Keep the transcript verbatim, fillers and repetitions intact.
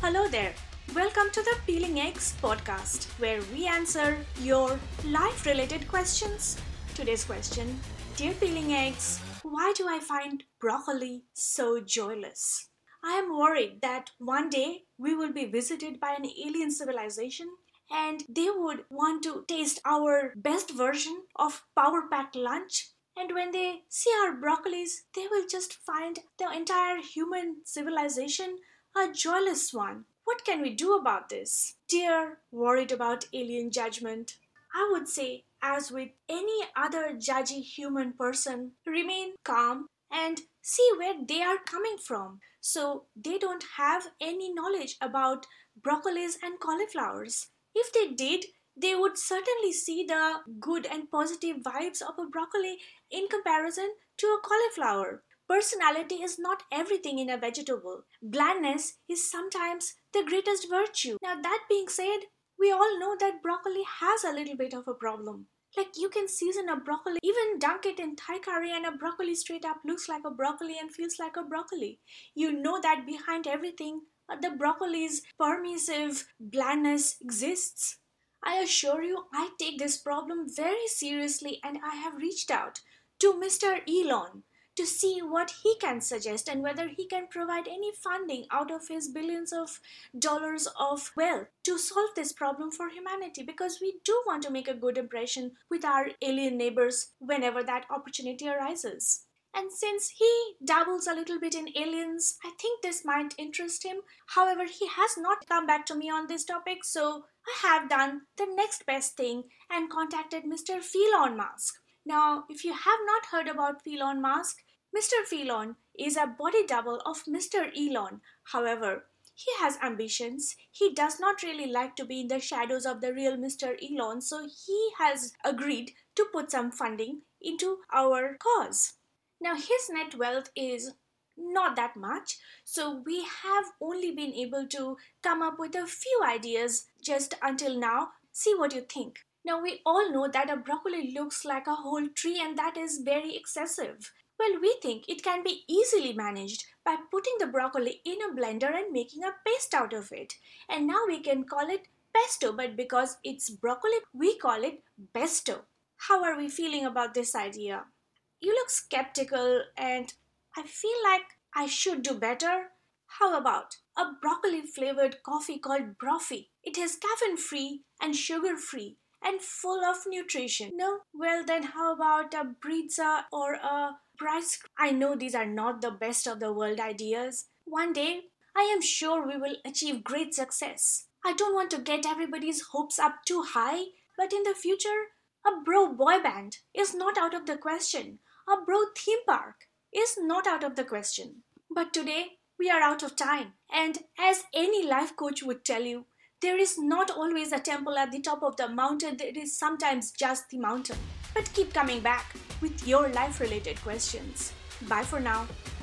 Hello there. Welcome to the Peeling Eggs podcast, where we answer your life related questions. Today's question: Dear Peeling Eggs, why do I find broccoli so joyless? I am worried that one day we will be visited by an alien civilization and they would want to taste our best version of power packed lunch. And when they see our broccolis, they will just find the entire human civilization a joyless one. What can we do about this? Dear, worried about alien judgment, I would say, as with any other judgy human person, remain calm and see where they are coming from. So they don't have any knowledge about broccolis and cauliflowers. If they did, they would certainly see the good and positive vibes of a broccoli in comparison to a cauliflower. Personality is not everything in a vegetable. Blandness is sometimes the greatest virtue. Now, that being said, we all know that broccoli has a little bit of a problem. Like, you can season a broccoli, even dunk it in Thai curry, and a broccoli straight up looks like a broccoli and feels like a broccoli. You know that behind everything, uh, the broccoli's permissive blandness exists. I assure you, I take this problem very seriously, and I have reached out to Mister Elon to see what he can suggest and whether he can provide any funding out of his billions of dollars of wealth to solve this problem for humanity, because we do want to make a good impression with our alien neighbors whenever that opportunity arises. And since he dabbles a little bit in aliens, I think this might interest him. However, he has not come back to me on this topic, so I have done the next best thing and contacted Mister Elon Musk. Now, if you have not heard about Elon Musk, Mister Elon is a body double of Mister Elon. However, he has ambitions. He does not really like to be in the shadows of the real Mister Elon, so he has agreed to put some funding into our cause. Now, his net wealth is not that much, so we have only been able to come up with a few ideas just until now. See what you think. Now, we all know that a broccoli looks like a whole tree, and that is very excessive. Well, we think it can be easily managed by putting the broccoli in a blender and making a paste out of it. And now we can call it pesto, but because it's broccoli, we call it besto. How are we feeling about this idea? You look skeptical, and I feel like I should do better. How about a broccoli flavored coffee called Broffee? It is caffeine free and sugar free and full of nutrition. No? Well, then how about a Brizza or a Bryce? I know these are not the best of the world ideas. One day, I am sure we will achieve great success. I don't want to get everybody's hopes up too high, but in the future, a bro boy band is not out of the question. A bro theme park is not out of the question. But today, we are out of time. And as any life coach would tell you, there is not always a temple at the top of the mountain. There is sometimes just the mountain. But keep coming back with your life-related questions. Bye for now.